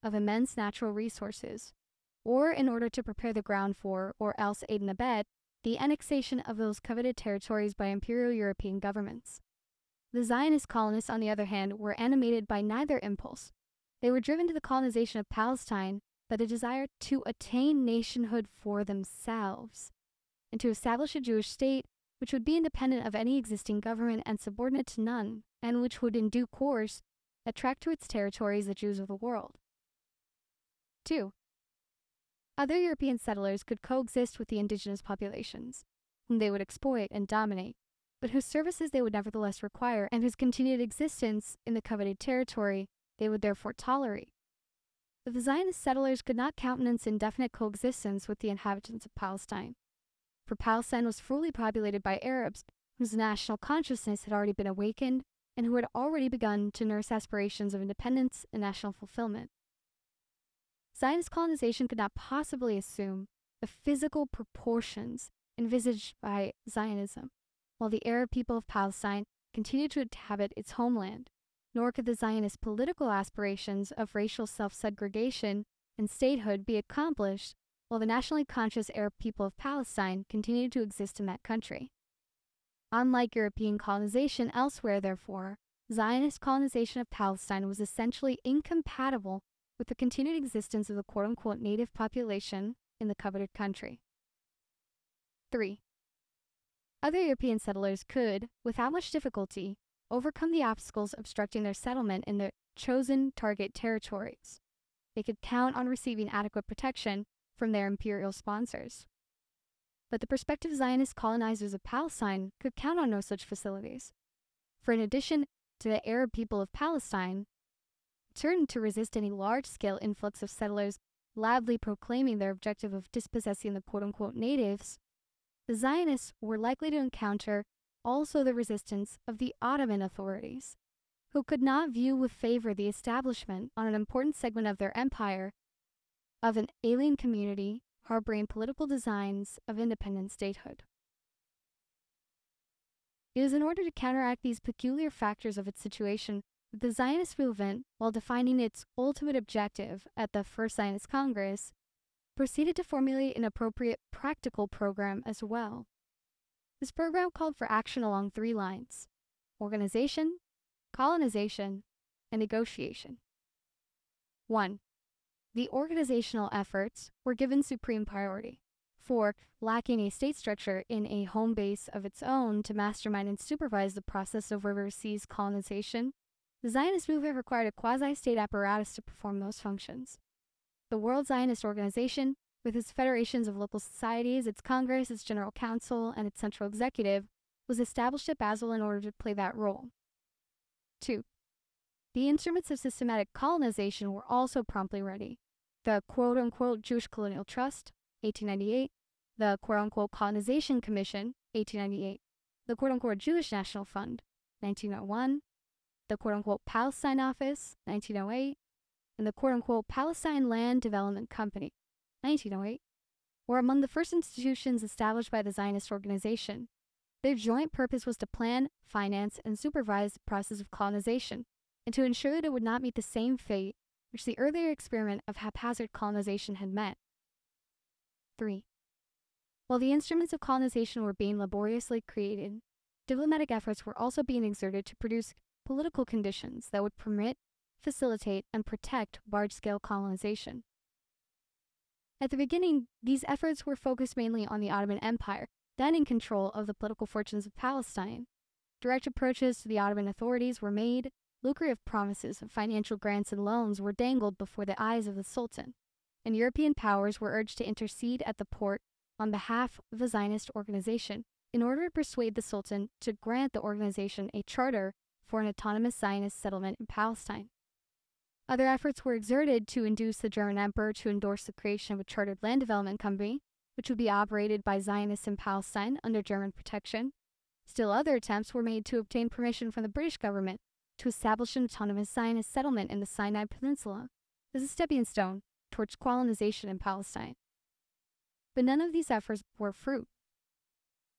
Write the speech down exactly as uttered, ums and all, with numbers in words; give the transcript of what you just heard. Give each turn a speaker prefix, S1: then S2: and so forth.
S1: of immense natural resources, or in order to prepare the ground for, or else aid and abet, the annexation of those coveted territories by imperial European governments. The Zionist colonists, on the other hand, were animated by neither impulse. They were driven to the colonization of Palestine by the desire to attain nationhood for themselves, and to establish a Jewish state which would be independent of any existing government and subordinate to none, and which would in due course attract to its territories the Jews of the world. two. Other European settlers could coexist with the indigenous populations, whom they would exploit and dominate, but whose services they would nevertheless require, and whose continued existence in the coveted territory they would therefore tolerate. But the Zionist settlers could not countenance indefinite coexistence with the inhabitants of Palestine, for Palestine was fully populated by Arabs whose national consciousness had already been awakened and who had already begun to nurse aspirations of independence and national fulfillment. Zionist colonization could not possibly assume the physical proportions envisaged by Zionism, while the Arab people of Palestine continued to inhabit its homeland, nor could the Zionist political aspirations of racial self-segregation and statehood be accomplished while the nationally conscious Arab people of Palestine continued to exist in that country. Unlike European colonization elsewhere, therefore, Zionist colonization of Palestine was essentially incompatible with the continued existence of the quote-unquote native population in the coveted country. three. Other European settlers could, without much difficulty, overcome the obstacles obstructing their settlement in their chosen target territories. They could count on receiving adequate protection from their imperial sponsors. But the prospective Zionist colonizers of Palestine could count on no such facilities, for in addition to the Arab people of Palestine, certain to resist any large-scale influx of settlers loudly proclaiming their objective of dispossessing the quote-unquote natives, the Zionists were likely to encounter also the resistance of the Ottoman authorities, who could not view with favor the establishment on an important segment of their empire of an alien community harboring political designs of independent statehood. It is in order to counteract these peculiar factors of its situation that the Zionist movement, while defining its ultimate objective at the First Zionist Congress, proceeded to formulate an appropriate practical program as well. This program called for action along three lines: organization, colonization, and negotiation. one. The organizational efforts were given supreme priority, for, lacking a state structure in a home base of its own to mastermind and supervise the process of overseas colonization, the Zionist movement required a quasi-state apparatus to perform those functions. The World Zionist Organization, with its federations of local societies, its Congress, its General Council, and its Central Executive, was established at Basel in order to play that role. two. The instruments of systematic colonization were also promptly ready. The quote-unquote Jewish Colonial Trust, eighteen ninety-eight, the quote-unquote Colonization Commission, eighteen ninety-eight, the quote-unquote Jewish National Fund, nineteen oh one, the quote-unquote Palestine Office, nineteen oh eight, and the quote-unquote Palestine Land Development Company, nineteen oh eight, were among the first institutions established by the Zionist organization. Their joint purpose was to plan, finance, and supervise the process of colonization, and to ensure that it would not meet the same fate which the earlier experiment of haphazard colonization had met. three. While the instruments of colonization were being laboriously created, diplomatic efforts were also being exerted to produce political conditions that would permit, facilitate, and protect large-scale colonization. At the beginning, these efforts were focused mainly on the Ottoman Empire, then in control of the political fortunes of Palestine. Direct approaches to the Ottoman authorities were made, lucrative promises of financial grants and loans were dangled before the eyes of the Sultan, and European powers were urged to intercede at the Porte on behalf of the Zionist organization in order to persuade the Sultan to grant the organization a charter for an autonomous Zionist settlement in Palestine. Other efforts were exerted to induce the German emperor to endorse the creation of a chartered land development company, which would be operated by Zionists in Palestine under German protection. Still other attempts were made to obtain permission from the British government to establish an autonomous Zionist settlement in the Sinai Peninsula as a stepping stone towards colonization in Palestine. But none of these efforts bore fruit.